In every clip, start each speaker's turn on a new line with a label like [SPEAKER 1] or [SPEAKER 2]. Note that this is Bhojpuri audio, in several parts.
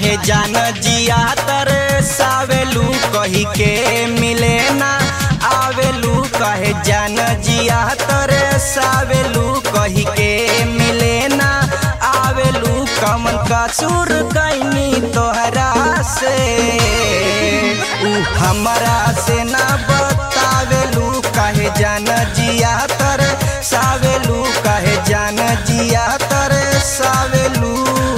[SPEAKER 1] काहे जान जिया तरसावेलू कही के मिले ना आवेलू काहे जान जिया तरसावेलू कही के मिले ना आवेलू कमन कसूर कैनी तोहरा से हमरा से ना बतावेलू काहे जान जिया तरसावेलू काहे जान जिया तरसावेलू।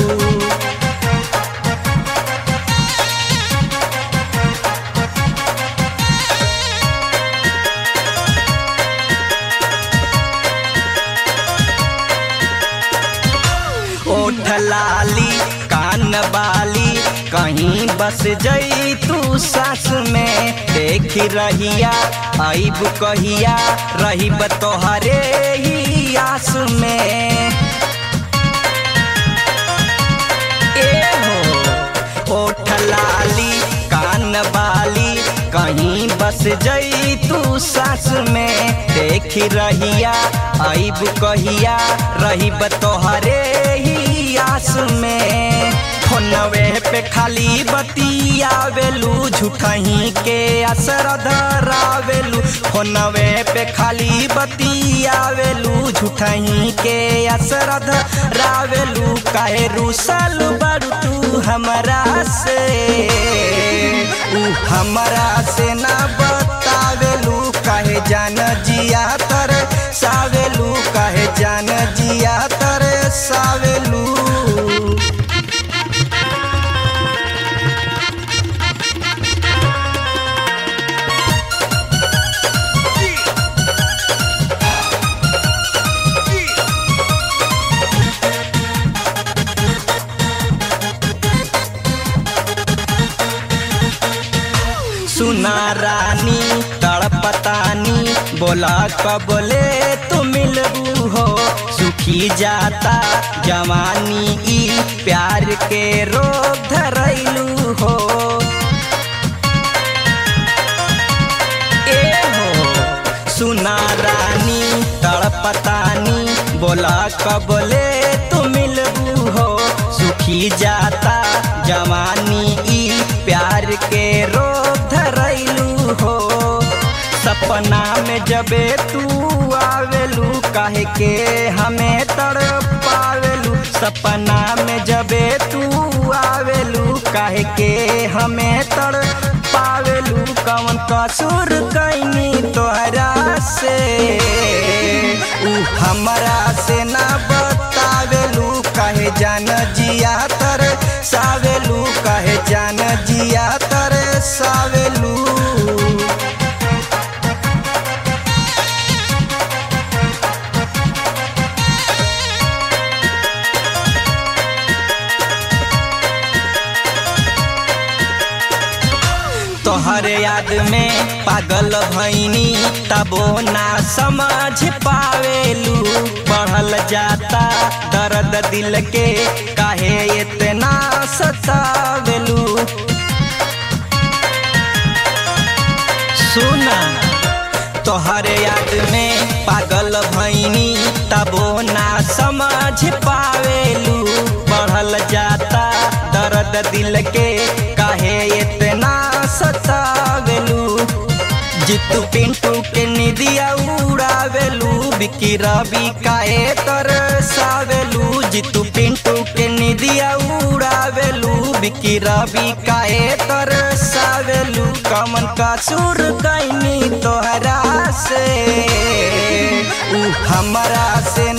[SPEAKER 1] ओठ लाली कान बाली कहीं बस जई तू सास में देखी रहिया आइब कहिया रहीब तोहरे ही आस में। ए हो ओठ लाली कान बाली कहीं बस जई तू सास में देखी रहिया आइब कहिया रहीब तोहरे ही आस में। फोनवे पे खाली बतियावेलू झूठही के असर धरावेलू फोनवे पे खाली बतियावेलू झूठही के असर धरावेलू काहे रूसल बड़ू तू हमरा से हमरा से ना बतावेलू काहे जान जिया तरसावेलू काहे जान जिया तरसावेलू। सुना रानी तड़पतानी बोला कबले तू मिलबू हो सुखी जाता जवानी ई प्यार के रोग धरैलू हो। ए हो सुना रानी तड़पतानी बोला कबले तू मिलबू हो सुखी जाता जवानी ई प्यार के रोग धरैलू हो। सपना में जबे तू आवेलू काहे के हमें तड़पावेलू सपना में जबे तू आवेलू काहे के हमें तड़पावेलू कौन कसूर कैनी तोहरा से हमरा से ना बतावेलू काहे जान जिया तरसावेलू काहे जान जिया तरसावेलू। तोहरे याद में पागल भैनी तबो ना समझ पावेलू बढ़ल जाता दर्द दिल के काहे इतना सतावेलू। सुना तोहरे याद में पागल भैनी तबो ना समझ पावेलू बढ़ल जाता दर्द दिल के काहे इतना सतावेलू। जितू पिंटू के निदिया उड़ावेलू बिकी रवि काहे तरसावेलू जितू पिंटू के निदिया उड़ावेलू बिकी रवि काहे तरसावेलू कमन कसूर कैनी तोहरा से हमरा से